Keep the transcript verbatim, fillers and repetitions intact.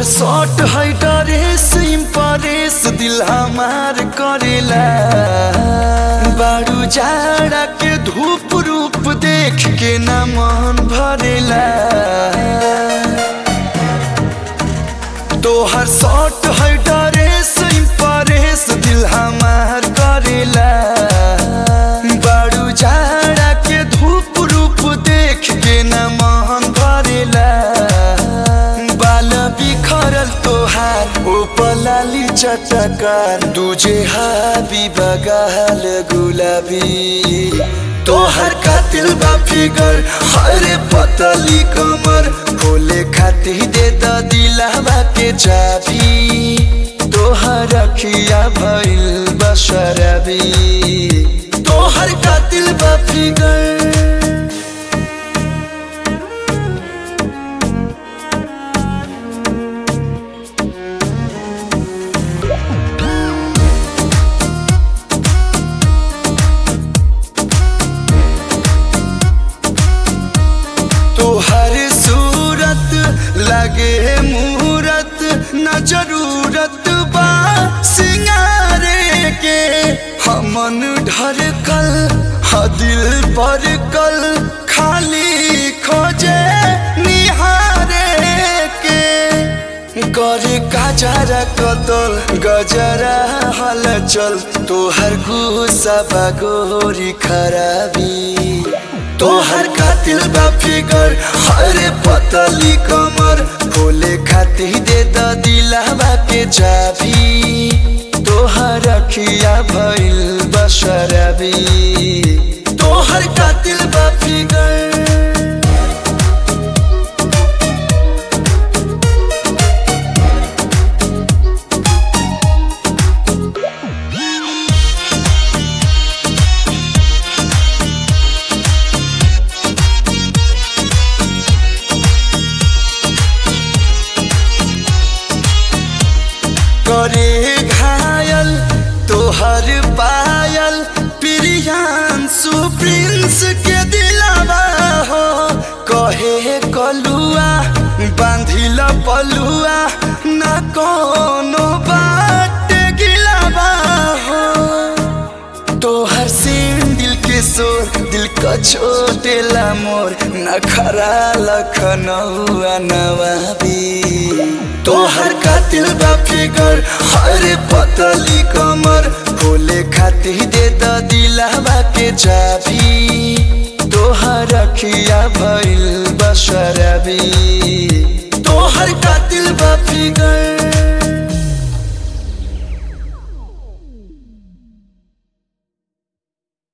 Shot है dress impress दिल हमार करेला बारू जाड़ा के धूप रूप देख के ना मन भरेला तोहर शॉट है ड्रेस इम्प्रेस दिल हमार करेला बारू जाड़ा के धूप रूप देख के ना मन भरेला बाल बिखरल तोहार ओ पलाली चटकार दूजे हाबी बगाल गुलाबी तोहर कातिल बा फिगर हरे पतली कमर खोले खाती दे द दिलवा के चाबी तोहर अखिया भइल बशरबी तोहर कातिल बा फिगर तोहर सूरत लगे मूरत न जरूरत बा सिंगारे के हमन ढरकल ह दिल पर कल खाली खोजे निहारे के करे गजरा कतल गजरा हलचल तोहर गुस्सा बगोरी खराबी तोहर कातिल बा फिगर हरे पतली कमर खोले खाती दे द दिलवा के चाबी तोहर अखिया भइल बशरबी तोहर कातिल बा फिगर करे घायल तोहर पायल प्रियांशु प्रिंस के दिलवा हो कहे कलुआ बांधिल पलुआ न कोनो बात गिलवा हो तोहर सीन दिल के शोर दिल का छोटेला मोर नखरा लखनऊआ नवाबी तोहर कातिल बा फिगर हरे पतली कमर खोले खाती दे द दिलवा के चाबी तोहर अखिया भइल बशरबी तोहर कातिल बा फिगर।